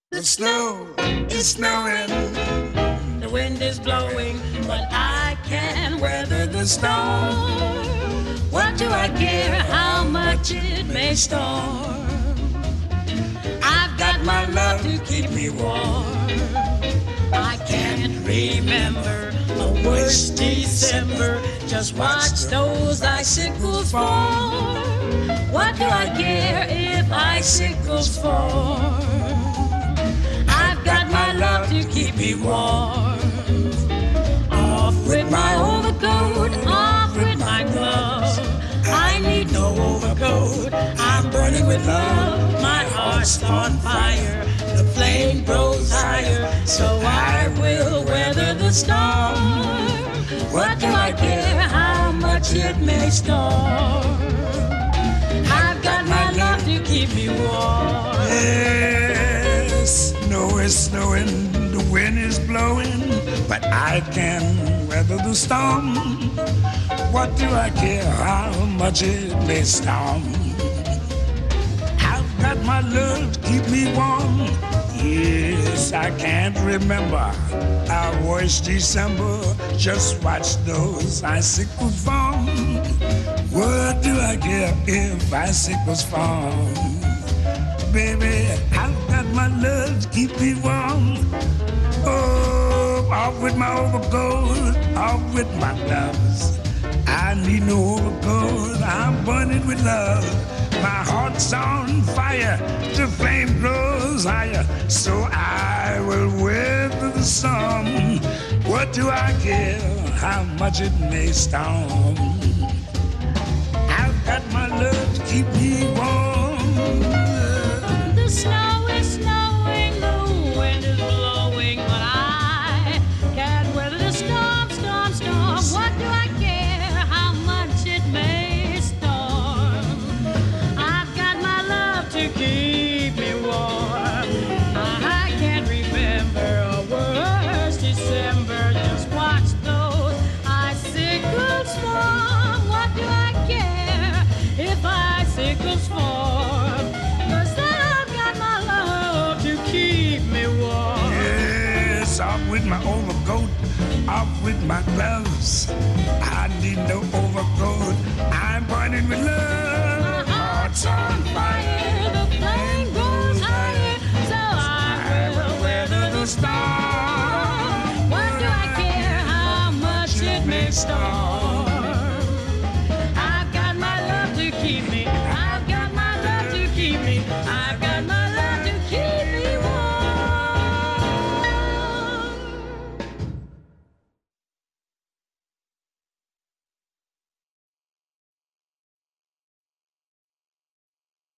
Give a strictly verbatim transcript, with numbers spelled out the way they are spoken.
The snow is snowing, the wind is blowing, but I can weather the storm. What do I care how much it may storm? I've got my love to keep me warm. I can't remember a worse December. Just watch those icicles fall. What do I care if icicles fall? I've got my love to keep me warm. Off with my overcoat, off with my gloves. I need no overcoat, I'm burning with love. My heart's on fire, the flame grows higher, so I will weather the storm. What do I care how much it may storm? I've got my love to keep me warm. Yes, snow is snowing, the wind is blowing, but I can weather the storm. What do I care how much it may storm? I've got my love to keep me warm. Yes, I can't remember our worst December. Just watch those icicles fall. What do I care if icicles fall? Baby, I've got my love to keep me warm. Oh, off with my overcoat, off with my gloves. I need no overcoat, I'm burning with love. My heart's on fire, the flame grows higher, so I will weather the storm. What do I care how much it may storm? I've got my love to keep me warm. The snow is snowing, the wind is blowing, but I can't weather the storm, storm, storm. What do I care how much it may storm? I've got my love to keep me warm. I can't remember a worse December. Just watch those icicles fall. What do I care if icicles fall? 'Cause then I've got my love to keep me warm. Yes, off with my overcoat, off with my gloves. I need no overcoat, I'm burning with love. My heart's on fire, the flame grows higher, so I will weather the storm. What do I care how much it may storm?